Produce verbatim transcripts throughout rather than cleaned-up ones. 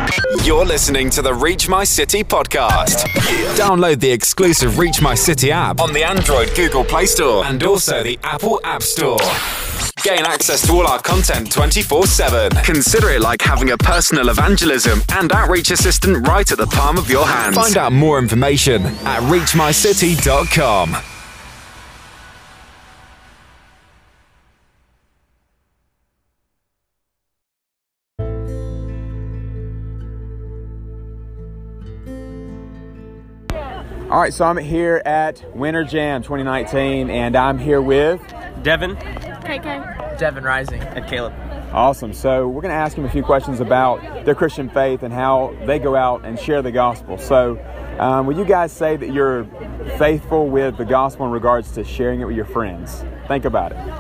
You're listening to the Reach My City podcast. Download the exclusive Reach My City app on the Android Google Play Store and also the Apple App Store. Gain access to all our content twenty-four seven. Consider it like having a personal evangelism and outreach assistant right at the palm of your hand. Find out more information at reach my city dot com. All right, so I'm here at Winter Jam twenty nineteen, and I'm here with Devin, K K, Devin Rising, and Caleb. Awesome. So we're going to ask them a few questions about their Christian faith and how they go out and share the gospel. So um, will you guys say that you're faithful with the gospel in regards to sharing it with your friends? Think about it.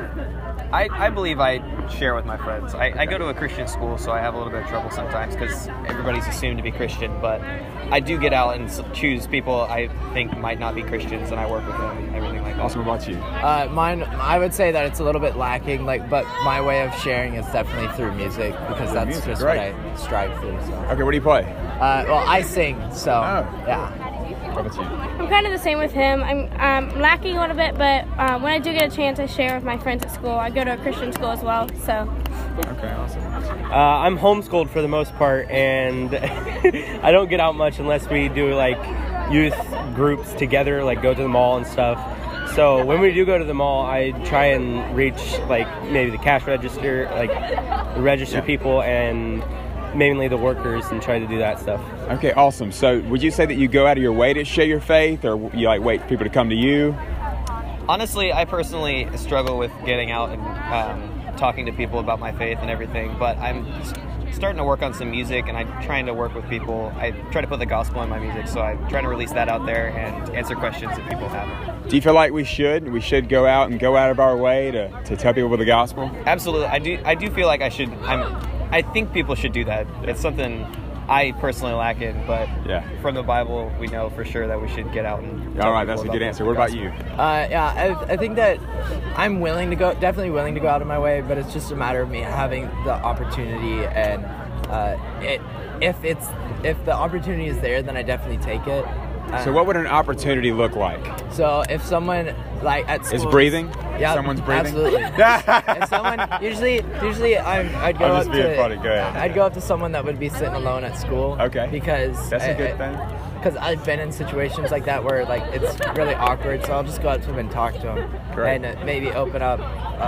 I, I believe I share with my friends. I, I go to a Christian school, so I have a little bit of trouble sometimes because everybody's assumed to be Christian, but I do get out and choose people I think might not be Christians, and I work with them and everything like that. Awesome. What about you? Uh, mine, I would say that it's a little bit lacking, like, but my way of sharing is definitely through music because that's music, just great. what I strive through. So. Okay, what do you play? Uh, well, I sing, so Oh. yeah. What about you? I'm kind of the same with him. I'm um, lacking a little bit, but um, when I do get a chance, I share with my friends at school. I go to a Christian school as well, so. Okay, awesome. Uh, I'm homeschooled for the most part, and I don't get out much unless we do like youth groups together, like go to the mall and stuff. So when we do go to the mall, I try and reach like maybe the cash register, like register Yeah. people, and mainly the workers, and try to do that stuff. Okay, awesome. So would you say that you go out of your way to share your faith, or you like wait for people to come to you? Honestly, I personally struggle with getting out and um, talking to people about my faith and everything, but I'm starting to work on some music, and I'm trying to work with people. I try to put the gospel in my music, so I'm trying to release that out there and answer questions that people have. Do you feel like we should? We should go out and go out of our way to, to tell people about the gospel? Absolutely. I do I do feel like I should I'm I think people should do that. It's something I personally lack in, but Yeah. from the Bible we know for sure that we should get out and tell All right, people that's a about good the answer. What about gospel. you? Uh, yeah, I, I think that I'm willing to go, definitely willing to go out of my way, but it's just a matter of me having the opportunity, and uh, it if it's if the opportunity is there, then I definitely take it. Uh, So what would an opportunity look like? So if someone like at Is school, breathing? Yeah, Someone's breathing? Absolutely. If someone usually, usually I'm, I'd go I'm up just being to, funny. Go ahead. I'd go up to someone that would be sitting alone at school. Okay. Because That's a a good thing. Because I've been in situations like that where like it's really awkward, so I'll just go up to them and talk to them, Great. and uh, maybe open up,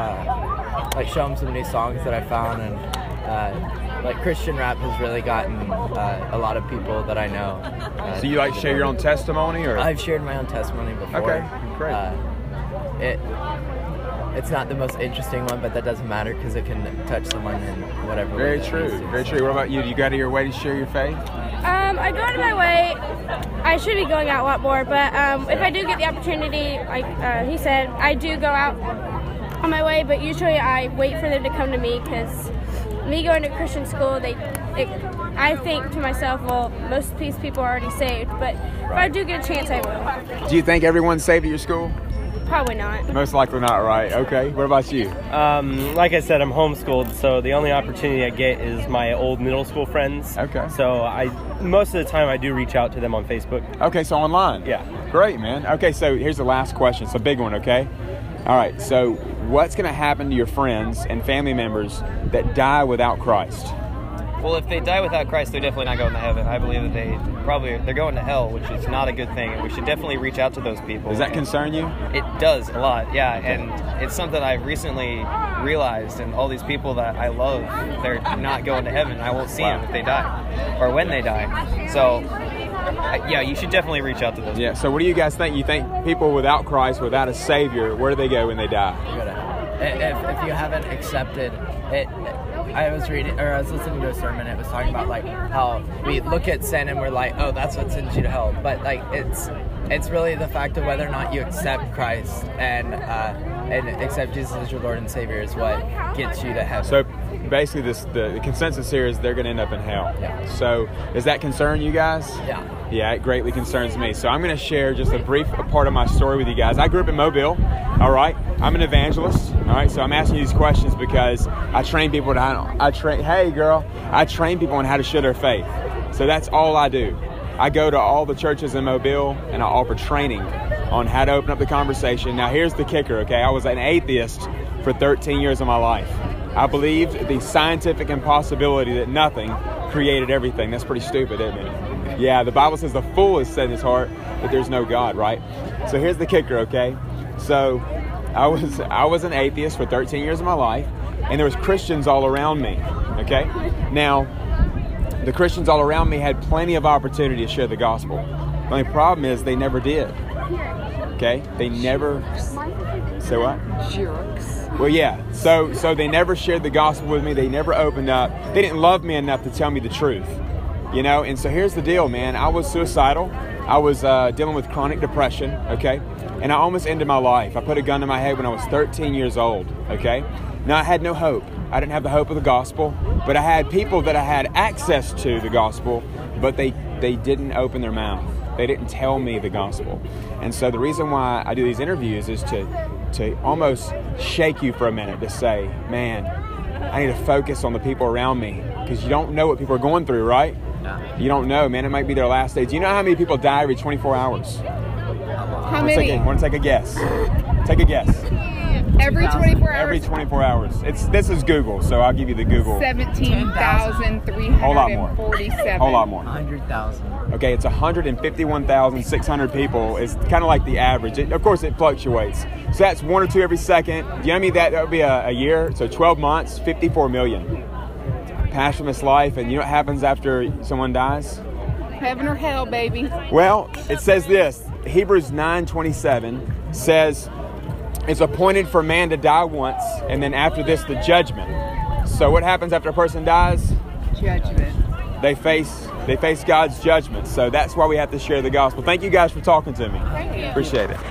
uh, like show them some new songs that I found, and uh, like Christian rap has really gotten uh, a lot of people that I know. Uh, So you like share your own testimony, or? I've shared my own testimony before. Okay, great. Uh, it it's not the most interesting one, but that doesn't matter because it can touch someone in whatever way. Very that true. needs to. Very true. What about you? Do you go out of your way to share your faith? Um, I go out of my way. I should be going out a lot more, but um, if I do get the opportunity, like uh, he said, I do go out on my way, but usually I wait for them to come to me because me going to Christian school, they, it, I think to myself, well, most of these people are already saved, but if I do get a chance, I will. Do you think everyone's saved at your school? Probably not. Most likely not, right? Okay. What about you? Um, like I said, I'm homeschooled, so the only opportunity I get is my old middle school friends. Okay. So I most of the time I do reach out to them on Facebook. Okay, so online. Yeah. Great, man. Okay, so here's the last question. It's a big one, okay? All right, so what's going to happen to your friends and family members that die without Christ? Well, if they die without Christ, they're definitely not going to heaven. I believe that they probably they're going to hell, which is not a good thing, and we should definitely reach out to those people. Does that And concern you? It does a lot, yeah, and it's something I've recently realized, and all these people that I love, they're not going to heaven. I won't see them if they die, or when they die. So, I, yeah, you should definitely reach out to those Yeah, so what do you guys think? You think people without Christ, without a Savior, where do they go when they die? You gotta- If, if you haven't accepted it, I was reading, or I was listening to a sermon. It was talking about like how we look at sin and we're like, oh, that's what sends you to hell. But like, it's it's really the fact of whether or not you accept Christ, and uh, and accept Jesus as your Lord and Savior is what gets you to heaven. So basically, this the, the consensus here is they're going to end up in hell. Yeah. So does that concern you guys? Yeah. Yeah, it greatly concerns me. So I'm going to share just a brief part of my story with you guys. I grew up in Mobile. All right. I'm an evangelist. All right. So I'm asking you these questions because I train people to, I train, hey girl, I train people on how to share their faith. So that's all I do. I go to all the churches in Mobile and I offer training on how to open up the conversation. Now here's the kicker, okay? I was an atheist for thirteen years of my life. I believed the scientific impossibility that nothing created everything. That's pretty stupid, isn't it? Yeah, the Bible says the fool has said in his heart that there's no God, right? So here's the kicker, okay? So I was I was an atheist for thirteen years of my life, and there was Christians all around me, okay? Now, the Christians all around me had plenty of opportunity to share the gospel. The only problem is they never did, okay? They never, say what? Jerks. Well, yeah, so so they never shared the gospel with me. They never opened up. They didn't love me enough to tell me the truth, you know? And so here's the deal, man. I was suicidal. I was uh, dealing with chronic depression, okay? And I almost ended my life. I put a gun to my head when I was thirteen years old, okay? Now, I had no hope. I didn't have the hope of the gospel, but I had people that I had access to the gospel, but they, they didn't open their mouth. They didn't tell me the gospel. And so the reason why I do these interviews is to to almost shake you for a minute, to say, man, I need to focus on the people around me, because you don't know what people are going through, right? No. You don't know, man. It might be their last day. Do you know how many people die every twenty-four hours? How Want to many? take a, want to take a guess? Take a guess. Every twenty-four hours? Every twenty-four hours. It's This is Google, so I'll give you the Google. seventeen thousand three Whole lot more. hundred forty-seven. Whole lot more. one hundred thousand. Okay, it's one hundred fifty-one thousand six hundred people. It's kind of like the average. It, of course, it fluctuates. So that's one or two every second. Do you know what I mean? That, that would be a, a year. So twelve months, fifty-four million. Pass from this life, and you know what happens after someone dies? Heaven or hell, baby. Well, it says this. Hebrews nine twenty-seven says, it's appointed for man to die once, and then after this, the judgment. So what happens after a person dies? Judgment. They face they face God's judgment. So that's why we have to share the gospel. Thank you guys for talking to me. Thank you. Appreciate it.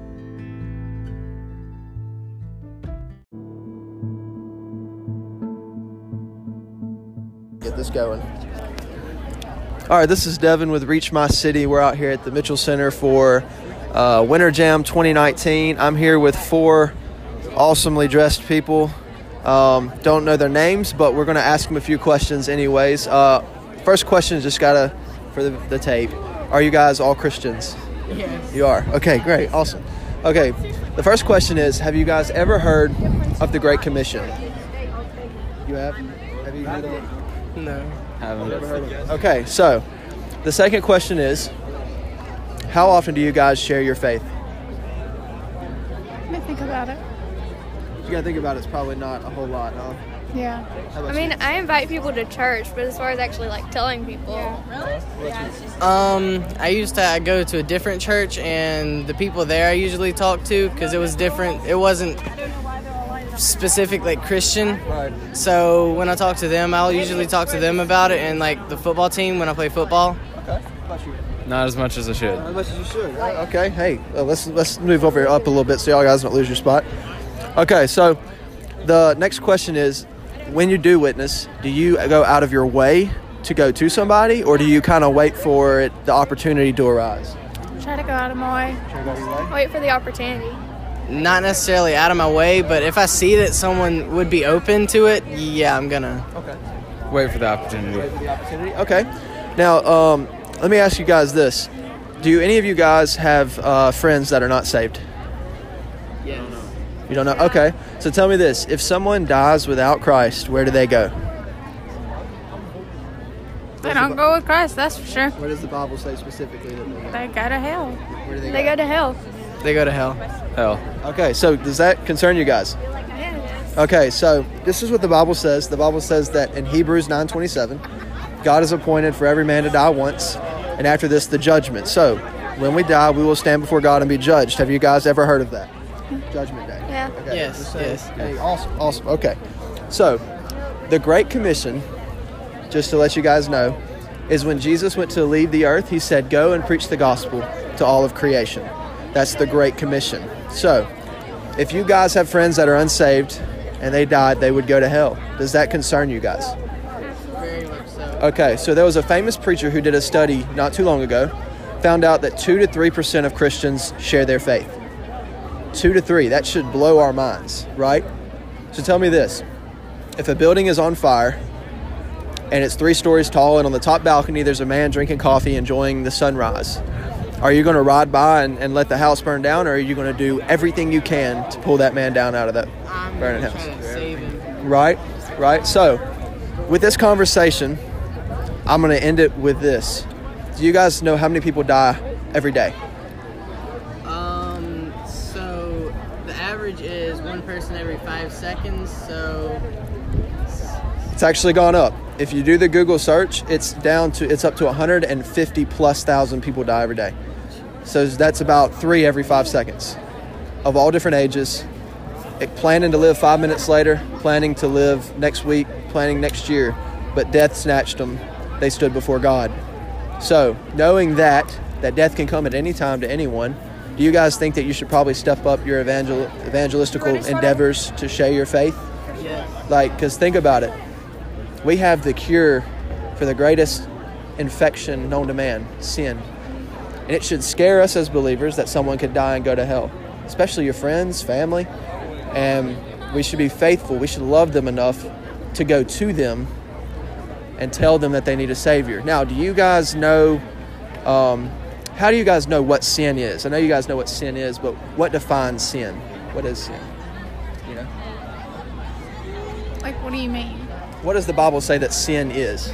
Get this going. All right, this is Devin with Reach My City. We're out here at the Mitchell Center for uh, Winter Jam twenty nineteen. I'm here with four awesomely dressed people. Um, don't know their names, but we're going to ask them a few questions anyways. Uh, first question is just gotta for the, the tape. Are you guys all Christians? Yes. You are? Okay, great. Awesome. Okay, the first question is, have you guys ever heard of the Great Commission? You have? Have you heard of it? No. Haven't ever heard of it. Okay, so the second question is, how often do you guys share your faith? Let me think about it. You gotta think about it, it's probably not a whole lot, huh? Yeah. How about I mean, you? I invite people to church, but as far as actually like telling people, Um, I used to go to a different church, and the people there I usually talk to, because it was different. It wasn't specific like Christian. Right. So when I talk to them, I'll usually talk to them about it, and like the football team when I play football. Okay. How about you? Not as much as I should. Not as much as you should. Right. Okay. Hey, uh, let's let's move over here up a little bit so y'all guys don't lose your spot. Okay. So the next question is, when you do witness, do you go out of your way to go to somebody, or do you kind of wait for it, the opportunity to arise? try to go out of my way. Try to go out of your way? Wait for the opportunity. Not necessarily out of my way, but if I see that someone would be open to it, yeah, I'm gonna. Okay. Wait for the opportunity. Wait for the opportunity. Okay. Now, um, let me ask you guys this: do any of you guys have uh, friends that are not saved? Yes. You don't know? Okay. So tell me this: if someone dies without Christ, where do they go? They don't go with Christ, that's for sure. Where does the Bible say specifically that they go? They go to hell. Where do they, They go to hell. They go to hell. Hell. Okay, so does that concern you guys? Okay, so this is what the Bible says. The Bible says that in Hebrews nine twenty-seven, God is appointed for every man to die once, and after this, the judgment. So when we die, we will stand before God and be judged. Have you guys ever heard of that? Judgment Day. Yeah. Okay, Yes, just saying. yes. Hey, awesome, awesome. Okay, so the Great Commission, just to let you guys know, is when Jesus went to leave the earth, he said, go and preach the gospel to all of creation. That's the Great Commission. So if you guys have friends that are unsaved and they died, they would go to hell. Does that concern you guys? Very much so. Okay, so there was a famous preacher who did a study not too long ago, found out that two to three percent of Christians share their faith. Two to three, that should blow our minds, right? So tell me this, if a building is on fire and it's three stories tall and on the top balcony there's a man drinking coffee enjoying the sunrise, are you going to ride by and, and let the house burn down, or are you going to do everything you can to pull that man down out of that I'm burning gonna house? try to save him. Right, right. So with this conversation, I'm going to end it with this. Do you guys know how many people die every day? Um, so the average is one person every five seconds, so It's actually gone up. If you do the Google search, it's down to it's up to one hundred fifty plus thousand people die every day. So that's about three every five seconds, of all different ages, it, planning to live five minutes later, planning to live next week, planning next year, but death snatched them. They stood before God. So knowing that that death can come at any time to anyone, do you guys think that you should probably step up your evangel- evangelistical endeavors to share your faith? yes. Like, because think about it. We have the cure for the greatest infection known to man, sin. And it should scare us as believers that someone could die and go to hell, especially your friends, family. And we should be faithful. We should love them enough to go to them and tell them that they need a Savior. Now, do you guys know, um, how do you guys know what sin is? I know you guys know what sin is, but what defines sin? What is sin? You know? Like, what do you mean? What does the Bible say that sin is?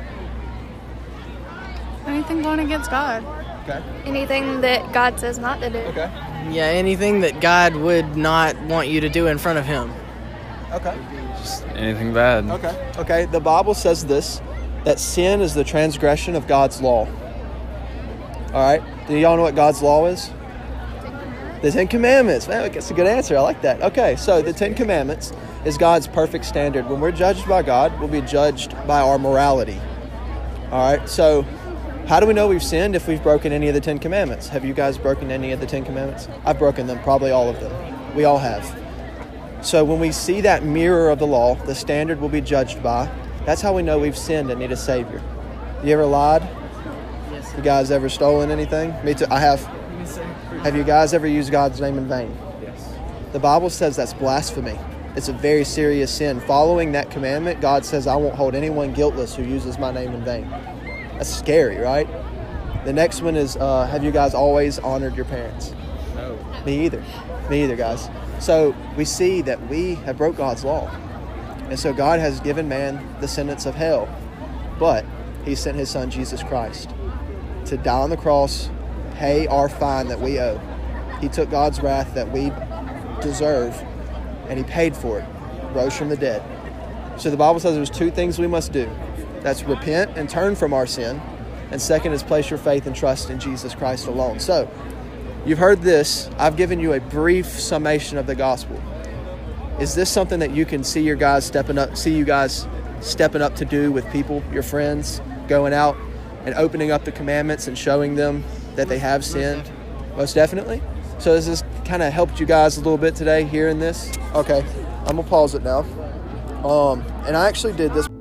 Anything going against God. Okay. Anything that God says not to do. Okay. Yeah, anything that God would not want you to do in front of him. Okay. Just anything bad. Okay. Okay. The Bible says this, that sin is the transgression of God's law. All right. Do y'all know what God's law is? The Ten Commandments. Man, that's a good answer. I like that. Okay. So the Ten Commandments is God's perfect standard. When we're judged by God, we'll be judged by our morality. All right. So how do we know we've sinned if we've broken any of the Ten Commandments? Have you guys broken any of the Ten Commandments? I've broken them, probably all of them. We all have. So when we see that mirror of the law, the standard we'll be judged by, that's how we know we've sinned and need a Savior. You ever lied? Yes. You guys ever stolen anything? Me too. I have. Have you guys ever used God's name in vain? Yes. The Bible says that's blasphemy. It's a very serious sin. Following that commandment, God says, I won't hold anyone guiltless who uses my name in vain. That's scary, right? The next one is, uh, have you guys always honored your parents? No. Me either. Me either, guys. So we see that we have broke God's law. And so God has given man the sentence of hell. But he sent his son, Jesus Christ, to die on the cross, pay our fine that we owe. He took God's wrath that we deserve, and he paid for it, rose from the dead. So the Bible says there's two things we must do. That's repent and turn from our sin. And second is place your faith and trust in Jesus Christ alone. So you've heard this. I've given you a brief summation of the gospel. Is this something that you can see your guys stepping up, see you guys stepping up to do with people, your friends, going out and opening up the commandments and showing them that they have sinned? Most definitely. So has this kind of helped you guys a little bit today hearing this? Okay, I'm gonna pause it now. Um, and I actually did this